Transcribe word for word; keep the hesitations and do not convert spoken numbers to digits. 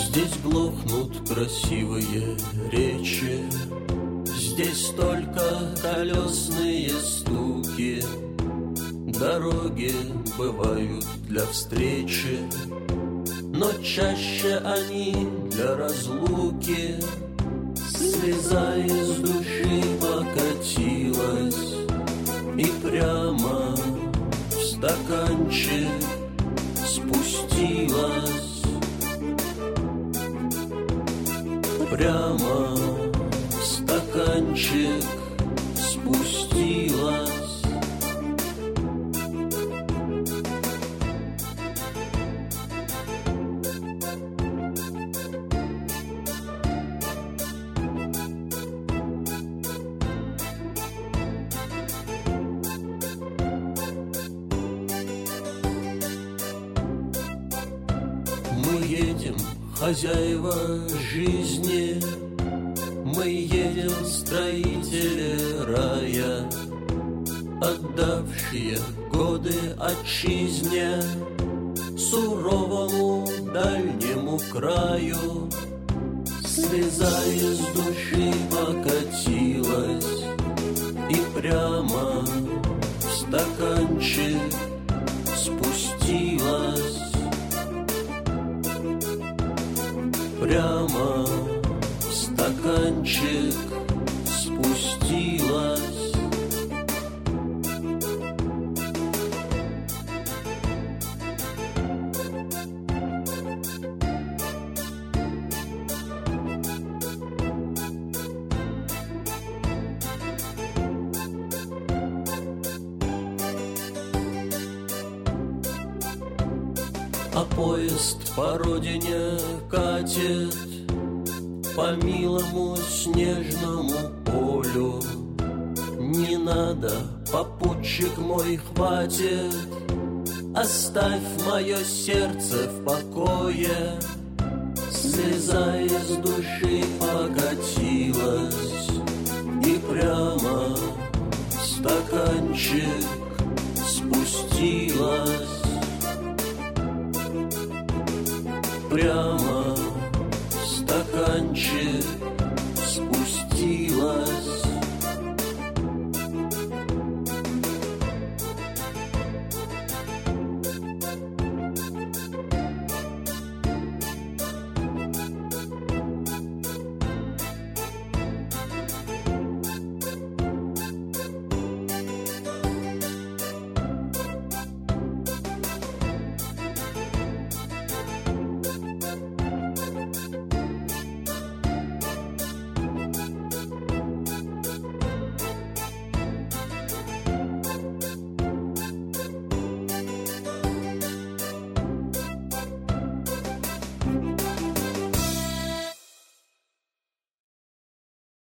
Здесь глохнут красивые речи, здесь только колесные стуки. Дороги бывают для встречи, но чаще они для разлуки. Слеза из души покатилась и прямо в стаканчик спустилась. Прямо в стаканчик спустилась. Мы едем, хозяева жизни, мы едем, строители рая, отдавшие годы отчизне, суровому дальнему краю. Слеза из души покатилась и прямо в стаканчик спустилась. Прямо в стаканчик спустилась. А поезд по родине катит по милому снежному полю. Не надо, попутчик мой, хватит, оставь мое сердце в покое. Слеза из души покатилась и прямо в стаканчик спустилась. Прямо